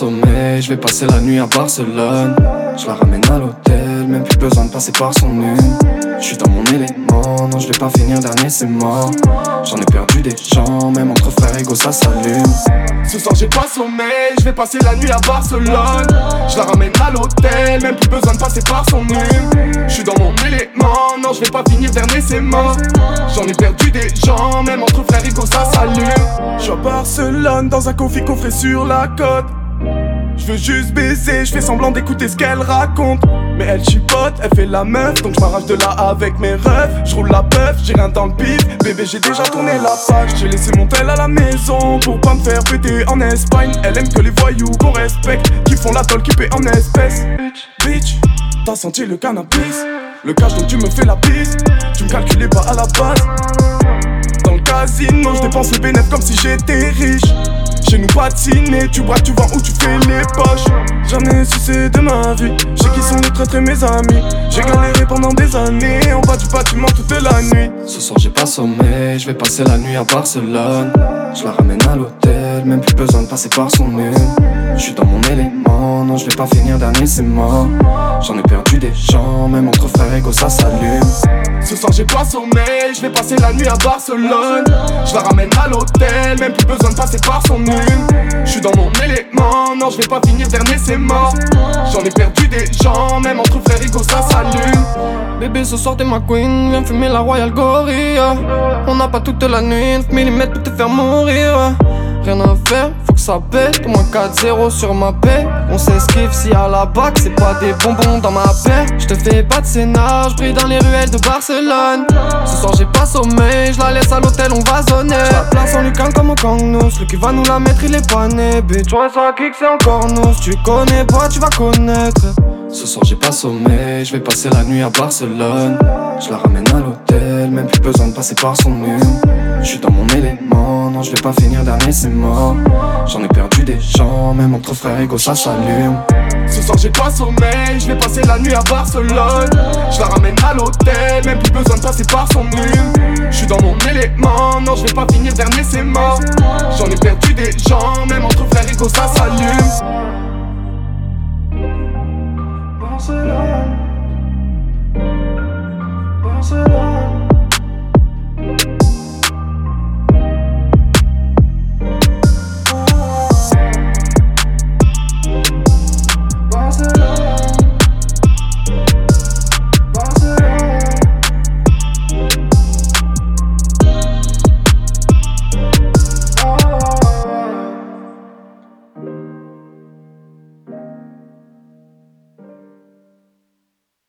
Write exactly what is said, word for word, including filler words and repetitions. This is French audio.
sommeil, je vais passer la nuit à Barcelone. Je la ramène à l'hôtel, même plus besoin de passer par son une. Je suis dans mon élément, non je vais pas finir dernier, c'est mort. J'en ai perdu des gens, même entre frères égaux ça s'allume. Ce soir j'ai pas sommeil, je vais passer la nuit à Barcelone. Je la ramène à l'hôtel, même plus besoin de passer par son une. Je suis dans mon élément, non je vais pas finir dernier, c'est mort. J'en ai perdu des gens, même entre frères égaux ça s'allume. Je suis à Barcelone, dans un coffee coffré sur la côte. Je veux juste baiser, je fais semblant d'écouter ce qu'elle raconte. Mais elle chipote, elle fait la meuf, donc je m'arrache de là avec mes refs. Je roule la puff, j'ai rien dans le bif. Bébé j'ai déjà tourné la page. J'ai laissé mon tel à la maison pour pas me faire péter en Espagne. Elle aime que les voyous qu'on respecte, qui font la tôle qui paie en espèces. Bitch, t'as senti le cannabis, le cash dont tu me fais la bise. Tu me calculais pas à la base. Dans le casino, je dépense les bénéfices comme si j'étais riche. Chez nous pas de ciné, tu braques, tu vends ou tu fais les poches. J'en ai sucé de ma vie, je sais qui sont les traîtres et mes amis. J'ai galéré pendant des années, en bas du bâtiment toute la nuit. Ce soir j'ai pas sommeil, je vais passer la nuit à Barcelone. Je la ramène à l'hôtel, même plus besoin de passer par son une. Je suis dans mon élément, non je vais pas finir dernier, c'est mort. J'en ai perdu des gens, même entre frères égaux ça s'allume. Ce soir j'ai pas sommeil, je vais passer la nuit à Barcelone. Je la ramène à l'hôtel, même plus besoin de passer par son une. Je suis dans mon élément, non je vais pas finir dernier, c'est mort. J'en ai perdu des gens, même entre frères égaux ça s'allume. Bébé ce soir t'es ma queen, viens fumer la Royal Gorilla. On n'a pas toute la nuit, neuf millimètres peut te faire mourir. Rien à faire, faut que ça pète, au moins quatre zéro sur ma paix. On s'esquive si à la bac, c'est pas des bonbons dans ma paix. Je te fais pas de scénar, je brille dans les ruelles de Barcelone. Ce soir j'ai pas sommeil, je la laisse à l'hôtel, on va sonner. La place en lucan comme au Cangnos, celui qui va nous la mettre il est pas né. Bitch, ouais ça kick c'est encore nous, si tu connais pas tu vas connaître. Ce soir j'ai pas sommeil, je vais passer la nuit à Barcelone. Je la ramène à l'hôtel, même plus besoin de passer par son une. Je suis dans mon élément, non je vais pas finir dernier, c'est mort. J'en ai perdu des gens, même entre frères égaux ça s'allume. Ce soir j'ai pas sommeil, je vais passer la nuit à Barcelone. Je la ramène à l'hôtel, même plus besoin de passer par son une. Je suis dans mon élément, non je vais pas finir dernier, c'est mort. J'en ai perdu des gens, même entre frères égaux ça s'allume.